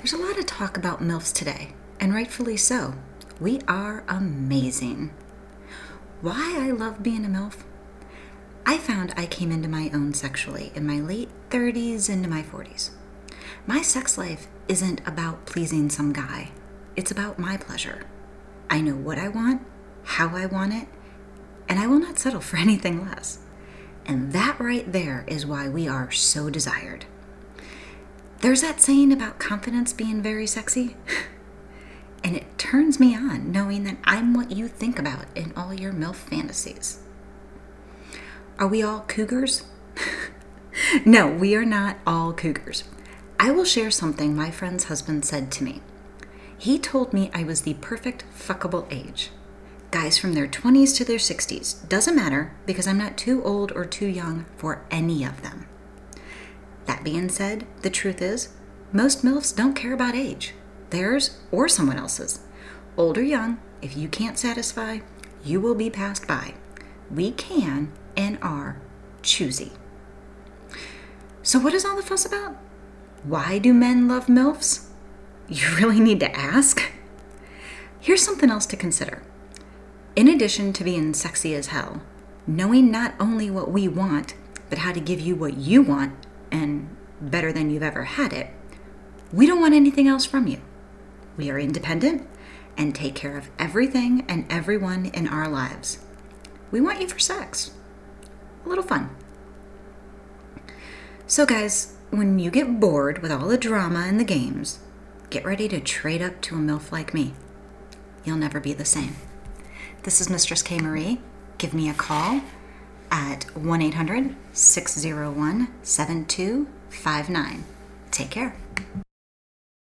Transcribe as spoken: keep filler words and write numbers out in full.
There's a lot of talk about MILFs today, and rightfully so. We are amazing. Why I love being a MILF? I found I came into my own sexually in my late thirties into my forties. My sex life isn't about pleasing some guy. It's about my pleasure. I know what I want, how I want it, and I will not settle for anything less. And that right there is why we are so desired. There's that saying about confidence being very sexy. And it turns me on knowing that I'm what you think about in all your MILF fantasies. Are we all cougars? No, we are not all cougars. I will share something my friend's husband said to me. He told me I was the perfect fuckable age. Guys from their twenties to their sixties. Doesn't matter because I'm not too old or too young for any of them. That being said, the truth is, most MILFs don't care about age, theirs or someone else's. Old or young, if you can't satisfy, you will be passed by. We can and are choosy. So what is all the fuss about? Why do men love MILFs? You really need to ask? Here's something else to consider. In addition to being sexy as hell, knowing not only what we want, but how to give you what you want, and better than you've ever had it, we don't want anything else from you. We are independent and take care of everything and everyone in our lives. We want you for sex. A little fun. So guys, when you get bored with all the drama and the games, get ready to trade up to a MILF like me. You'll never be the same. This is Mistress K. Marie. Give me a call at one eight hundred, six oh one, seven two five nine. Take care.